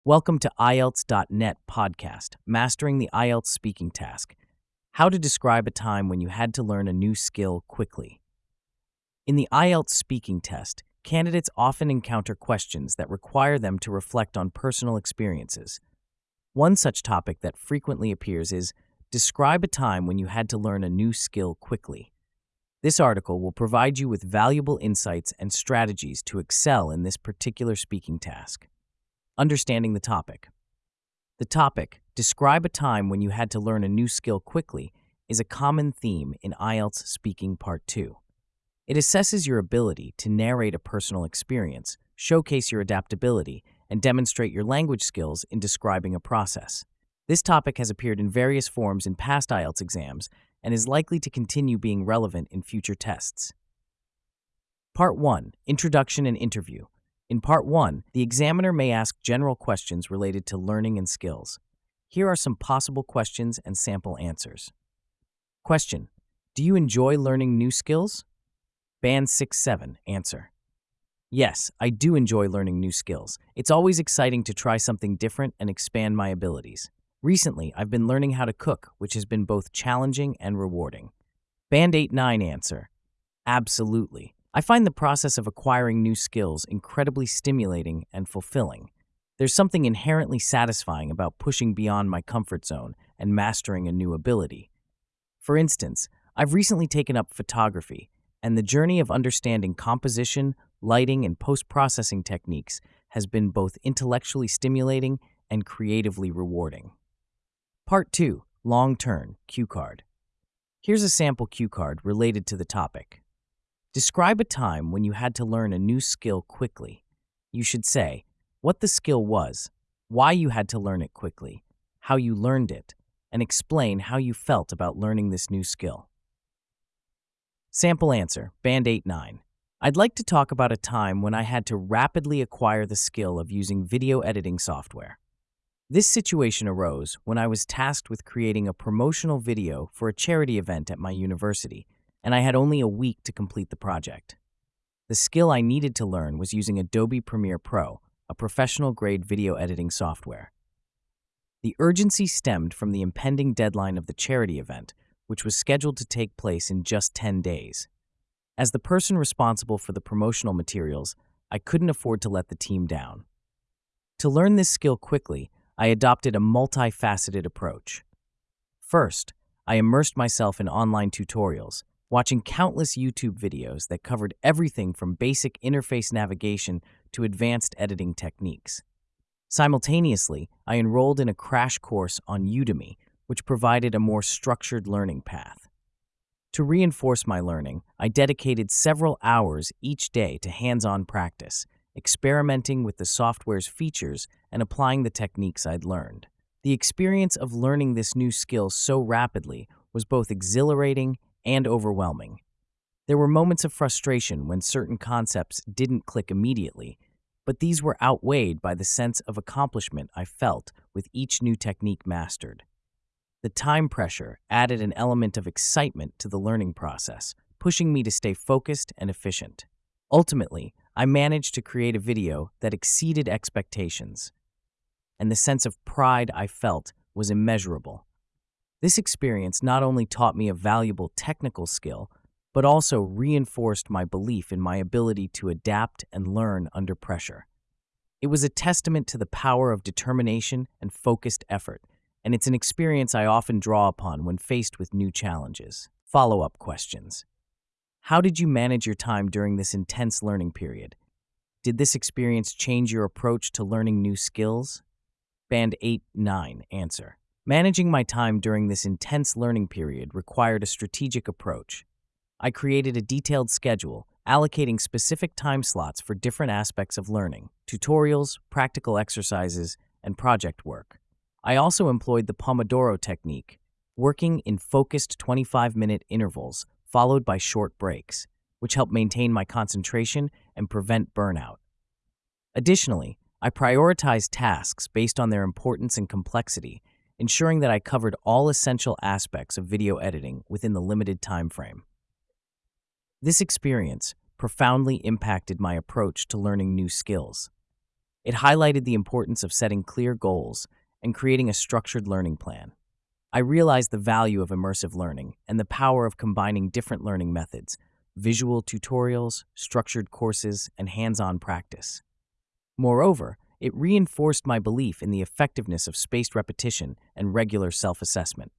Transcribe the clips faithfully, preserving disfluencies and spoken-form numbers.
Welcome to I E L T S dot net podcast, Mastering the I E L T S Speaking Task. How to describe a time when you had to learn a new skill quickly. In the I E L T S speaking test, candidates often encounter questions that require them to reflect on personal experiences. One such topic that frequently appears is, describe a time when you had to learn a new skill quickly. This article will provide you with valuable insights and strategies to excel in this particular speaking task. Understanding the topic. The topic, describe a time when you had to learn a new skill quickly, is a common theme in I E L T S Speaking Part two. It assesses your ability to narrate a personal experience, showcase your adaptability, and demonstrate your language skills in describing a process. This topic has appeared in various forms in past I E L T S exams and is likely to continue being relevant in future tests. Part one, Introduction and Interview. In Part one, the examiner may ask general questions related to learning and skills. Here are some possible questions and sample answers. Question: do you enjoy learning new skills? Band six seven, answer: yes, I do enjoy learning new skills. It's always exciting to try something different and expand my abilities. Recently, I've been learning how to cook, which has been both challenging and rewarding. Band eight nine, answer: absolutely. I find the process of acquiring new skills incredibly stimulating and fulfilling. There's something inherently satisfying about pushing beyond my comfort zone and mastering a new ability. For instance, I've recently taken up photography, and the journey of understanding composition, lighting, and post-processing techniques has been both intellectually stimulating and creatively rewarding. Part two, Long-Term Cue Card. Here's a sample cue card related to the topic. Describe a time when you had to learn a new skill quickly. You should say what the skill was, why you had to learn it quickly, how you learned it, and explain how you felt about learning this new skill. Sample answer, Band eight nine. I'd like to talk about a time when I had to rapidly acquire the skill of using video editing software. This situation arose when I was tasked with creating a promotional video for a charity event at my university, and I had only a week to complete the project. The skill I needed to learn was using Adobe Premiere Pro, a professional-grade video editing software. The urgency stemmed from the impending deadline of the charity event, which was scheduled to take place in just ten days. As the person responsible for the promotional materials, I couldn't afford to let the team down. To learn this skill quickly, I adopted a multifaceted approach. First, I immersed myself in online tutorials, watching countless YouTube videos that covered everything from basic interface navigation to advanced editing techniques. Simultaneously, I enrolled in a crash course on Udemy, which provided a more structured learning path. To reinforce my learning, I dedicated several hours each day to hands-on practice, experimenting with the software's features and applying the techniques I'd learned. The experience of learning this new skill so rapidly was both exhilarating and overwhelming. There were moments of frustration when certain concepts didn't click immediately, but these were outweighed by the sense of accomplishment I felt with each new technique mastered. The time pressure added an element of excitement to the learning process, pushing me to stay focused and efficient. Ultimately, I managed to create a video that exceeded expectations, and the sense of pride I felt was immeasurable. This experience not only taught me a valuable technical skill, but also reinforced my belief in my ability to adapt and learn under pressure. It was a testament to the power of determination and focused effort, and it's an experience I often draw upon when faced with new challenges. Follow-up questions. How did you manage your time during this intense learning period? Did this experience change your approach to learning new skills? Band eight nine, answer: managing my time during this intense learning period required a strategic approach. I created a detailed schedule, allocating specific time slots for different aspects of learning: tutorials, practical exercises, and project work. I also employed the Pomodoro technique, working in focused twenty-five minute intervals followed by short breaks, which helped maintain my concentration and prevent burnout. Additionally, I prioritized tasks based on their importance and complexity, ensuring that I covered all essential aspects of video editing within the limited time frame. This experience profoundly impacted my approach to learning new skills. It highlighted the importance of setting clear goals and creating a structured learning plan. I realized the value of immersive learning and the power of combining different learning methods: visual tutorials, structured courses, and hands-on practice. Moreover, it reinforced my belief in the effectiveness of spaced repetition and regular self-assessment.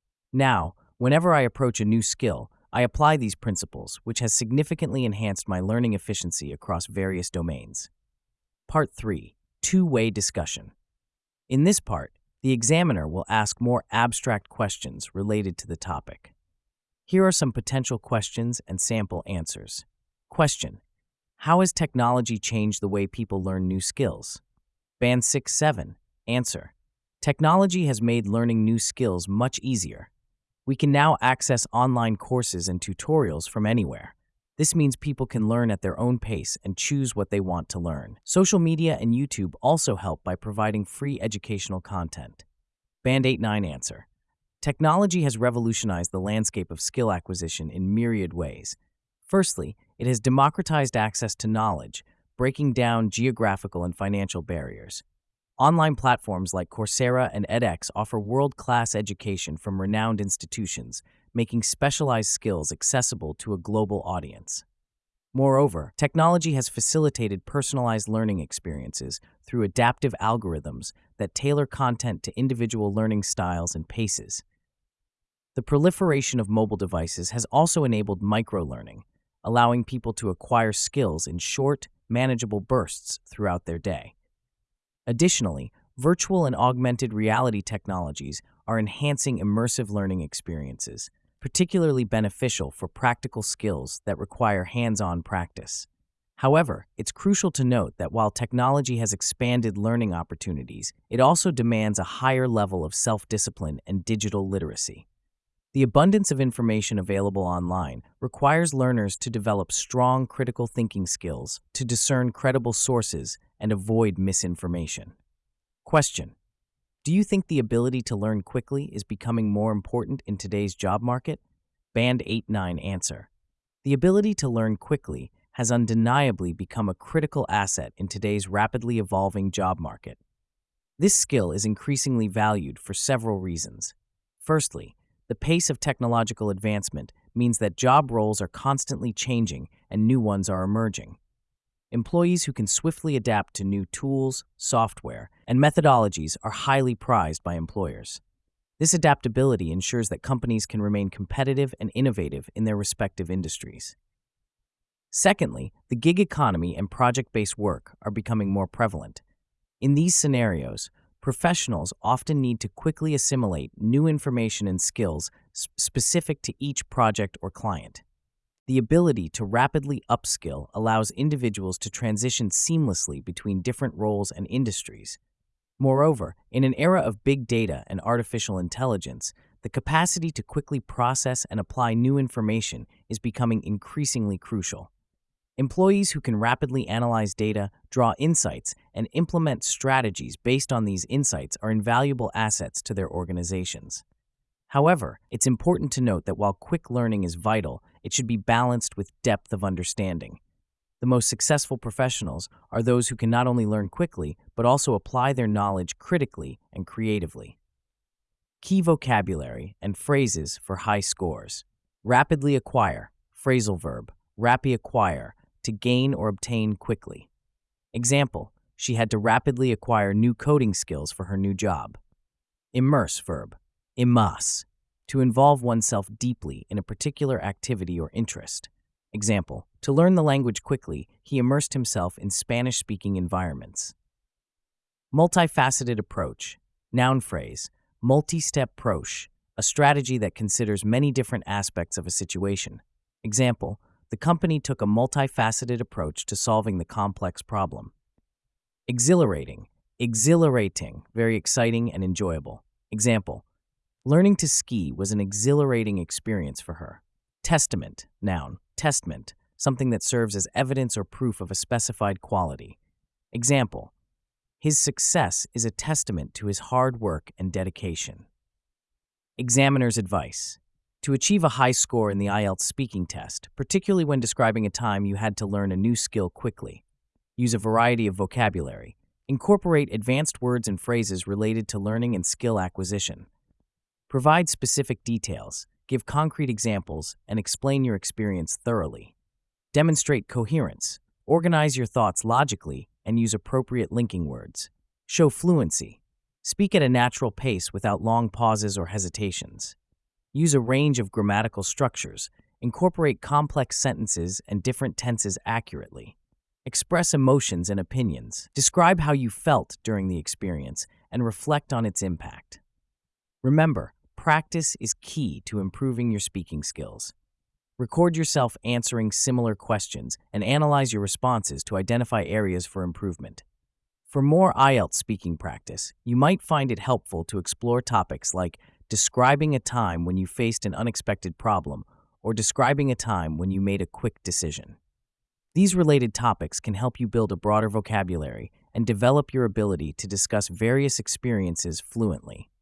Now, whenever I approach a new skill, I apply these principles, which has significantly enhanced my learning efficiency across various domains. Part three. Two-way discussion. In this part, the examiner will ask more abstract questions related to the topic. Here are some potential questions and sample answers. Question: how has technology changed the way people learn new skills? Band six seven. Answer: technology has made learning new skills much easier. We can now access online courses and tutorials from anywhere. This means people can learn at their own pace and choose what they want to learn. Social media and YouTube also help by providing free educational content. Band eight nine. Answer: technology has revolutionized the landscape of skill acquisition in myriad ways. Firstly, it has democratized access to knowledge, breaking down geographical and financial barriers. Online platforms like Coursera and edX offer world-class education from renowned institutions, making specialized skills accessible to a global audience. Moreover, technology has facilitated personalized learning experiences through adaptive algorithms that tailor content to individual learning styles and paces. The proliferation of mobile devices has also enabled microlearning, allowing people to acquire skills in short, manageable bursts throughout their day. Additionally, virtual and augmented reality technologies are enhancing immersive learning experiences, particularly beneficial for practical skills that require hands-on practice. However, it's crucial to note that while technology has expanded learning opportunities, it also demands a higher level of self-discipline and digital literacy. The abundance of information available online requires learners to develop strong critical thinking skills to discern credible sources and avoid misinformation. Question: do you think the ability to learn quickly is becoming more important in today's job market? Band eight nine. Answer: the ability to learn quickly has undeniably become a critical asset in today's rapidly evolving job market. This skill is increasingly valued for several reasons. Firstly, the pace of technological advancement means that job roles are constantly changing and new ones are emerging. Employees who can swiftly adapt to new tools, software, and methodologies are highly prized by employers. This adaptability ensures that companies can remain competitive and innovative in their respective industries. Secondly, the gig economy and project-based work are becoming more prevalent. In these scenarios, professionals often need to quickly assimilate new information and skills sp- specific to each project or client. The ability to rapidly upskill allows individuals to transition seamlessly between different roles and industries. Moreover, in an era of big data and artificial intelligence, the capacity to quickly process and apply new information is becoming increasingly crucial. Employees who can rapidly analyze data, draw insights, and implement strategies based on these insights are invaluable assets to their organizations. However, it's important to note that while quick learning is vital, it should be balanced with depth of understanding. The most successful professionals are those who can not only learn quickly, but also apply their knowledge critically and creatively. Key vocabulary and phrases for high scores. Rapidly acquire, phrasal verb, rapidly acquire, to gain or obtain quickly. Example: she had to rapidly acquire new coding skills for her new job. Immerse verb, immerse, to involve oneself deeply in a particular activity or interest. Example: to learn the language quickly, he immersed himself in Spanish-speaking environments. Multifaceted approach. Noun phrase, multi-step approach, a strategy that considers many different aspects of a situation. Example: the company took a multifaceted approach to solving the complex problem. Exhilarating, exhilarating, very exciting and enjoyable. Example: learning to ski was an exhilarating experience for her. Testament, noun, testament, something that serves as evidence or proof of a specified quality. Example: his success is a testament to his hard work and dedication. Examiner's advice. To achieve a high score in the I E L T S speaking test, particularly when describing a time you had to learn a new skill quickly, use a variety of vocabulary, Incorporate advanced words and phrases related to learning and skill acquisition. Provide specific details, give concrete examples, and explain your experience thoroughly. Demonstrate coherence. Organize your thoughts logically and use appropriate linking words. Show fluency. Speak at a natural pace without long pauses or hesitations. Use a range of grammatical structures. Incorporate complex sentences and different tenses accurately. Express emotions and opinions. Describe how you felt during the experience and reflect on its impact. Remember, practice is key to improving your speaking skills. Record yourself answering similar questions and analyze your responses to identify areas for improvement. For more I E L T S speaking practice, you might find it helpful to explore topics like describing a time when you faced an unexpected problem or describing a time when you made a quick decision. These related topics can help you build a broader vocabulary and develop your ability to discuss various experiences fluently.